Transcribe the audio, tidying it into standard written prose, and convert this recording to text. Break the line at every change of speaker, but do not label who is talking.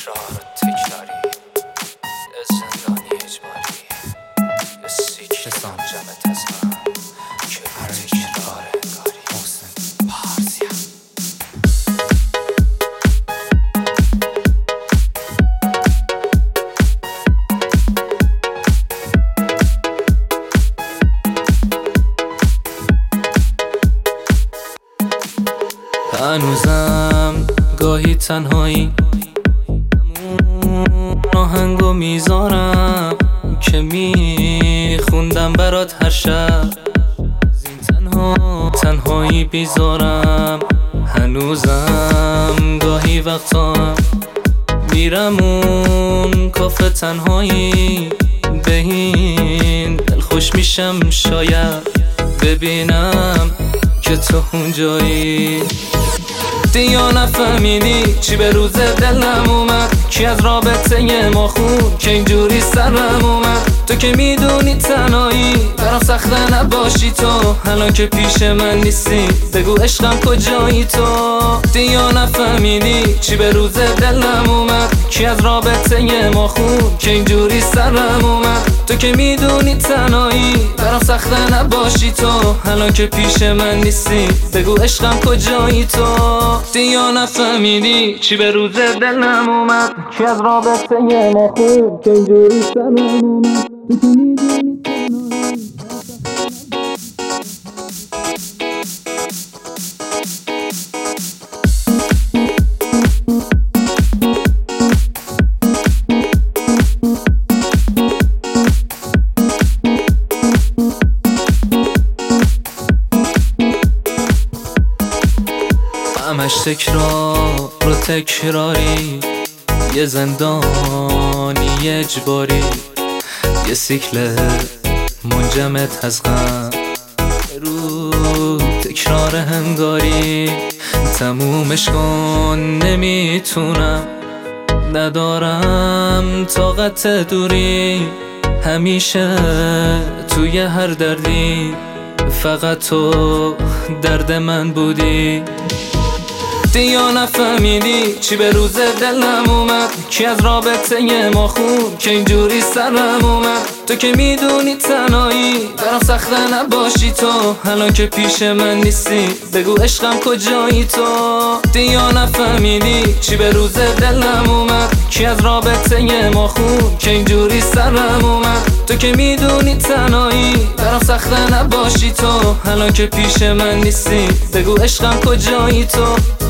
تکرار تکراری، یه زندانی اجباری، یه سیکل جمعت از هم که تکرار انگاری. محسن پارسیم. هنوزم گاهی تنهایی آهنگو میذارم که میخوندم برات هر شب. از این تنهایی بیزارم. هنوزم گاهی وقتا میرم اون کافه تنهایی، به این دل خوش میشم شاید ببینم که تو اونجایی. یا نفهمیدی چی به روز دلم اومد، کی از رابطه ما خون که اینجوری سرم اومد. تو که میدونی تنهایی برام سخته نباشی تو، الان که پیش من نیستی بگو عشقم کجایی تو. یا نفهمیدی چی به روز دلم اومد، کی از رابطه ما خون که اینجوری سرم اومد. تو که میدونی تنهایی برام سخته نباشی تو، الان که پیش من نیستی بگو عشقم کجایی تو. یا نفهمیدی چی به روز دلم اومد، کی از رابطه ما خون که اینجوری سرم اومد. تو که میدونی همش تکرار و تکراری، یه زندانی اجباری، یه سیکل منجمد از غم رو تکرار هنگاری. تمومش کن نمیتونم، ندارم طاقت دوری، همیشه توی هر دردی فقط تو درد من بودی. یا نفهمیدی چی به روز دلم اومد، کی از رابطه ما خون که اینجوری سرم اومد. تو که میدونی تنهایی برام سخته نباشی تو، الان که پیش من نیستی بگو عشقم کجایی تو. یا نفهمیدی چی به روز دلم اومد، کی از رابطه ما خون که اینجوری سرم اومد. تو که میدونی تنهایی برام سخته نباشی تو، الان که پیش من نیستی بگو عشقم کجایی تو.